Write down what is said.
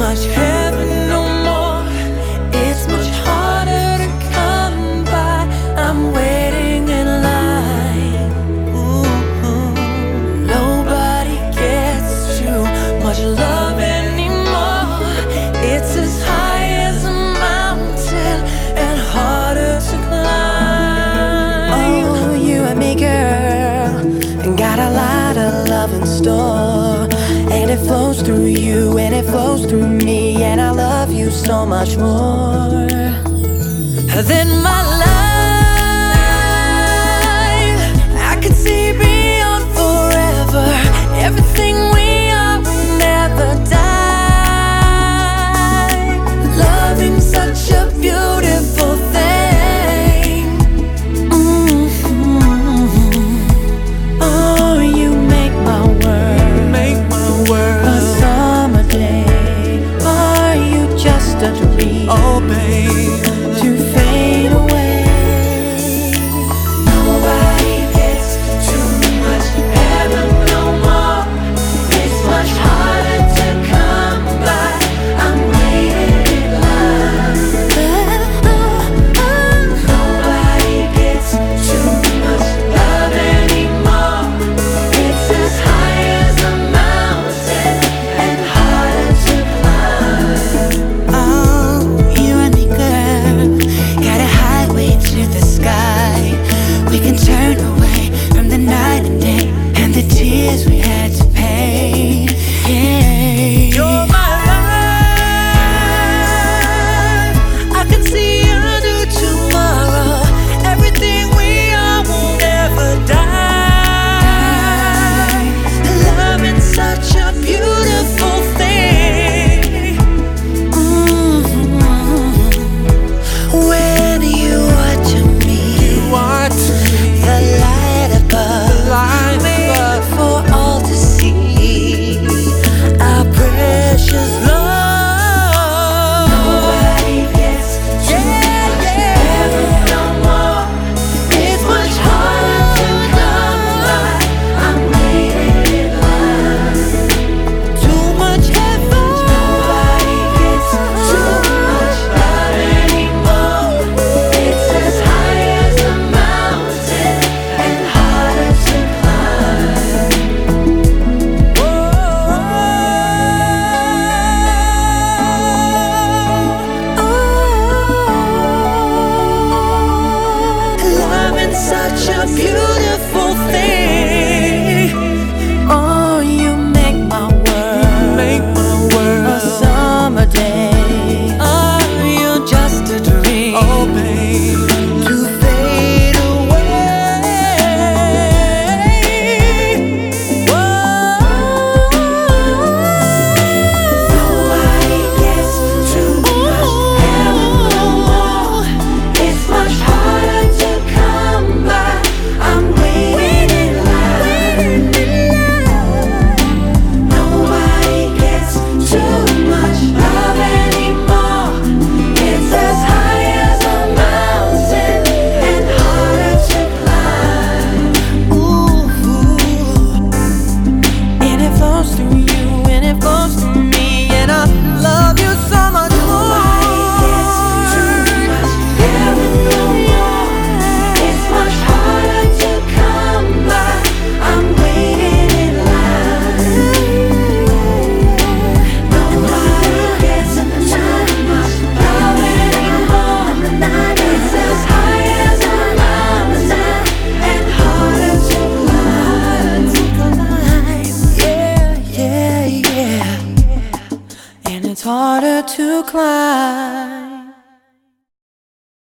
much heaven no more. It's much harder to come by. I'm waiting in line. Nobody gets too much love anymore. It's as high as a mountain and harder to climb. Oh, you and me, girl, got a lot of love in store, and it flows through you and it flows through me, and I love you so much more than my life. I could see beyond forever. Everything we are will never die. Loving such a beautiful thing. Oh, you make my world a summer day. Are you just a dream? Oh, babe, to fade away. Nobody gets too much heaven no more. It's much harder to come by. I'm waiting in line. Nobody gets too much love anymore. It's as high as a mountain and harder to climb. Oh, you and me, girl, got a highway to the sky. We can turn away from the night and day and the tears we had to pay. Yeah. You're my life. I can see into tomorrow. Everything we are will never die. Loving such a beautiful thing. When you are to me, what the light above, made for all to see, our precious love. Nobody gets too much heaven no more. It's much harder to come by. I'm waiting in line. Too much heaven. Nobody gets too much love anymore. It's as high as a mountain and harder to climb. Loving such a beautiful thing. Oh, you make my world a summer day. Are you just a dream? oh, babe, To fade away. Nobody gets too much heaven no more. It's much harder to come by. I'm waiting in line. Nobody gets too much love anymore. It's as high as a mountain and harder to climb. Ooh, and it flows through you and it flows through me, and I love you so much more. Heaven no more. It's much harder to come by. I'm waiting in line. Nobody gets too much love anymore. It's as high as a mountain and harder to climb. Yeah, yeah, yeah. And it's harder to climb.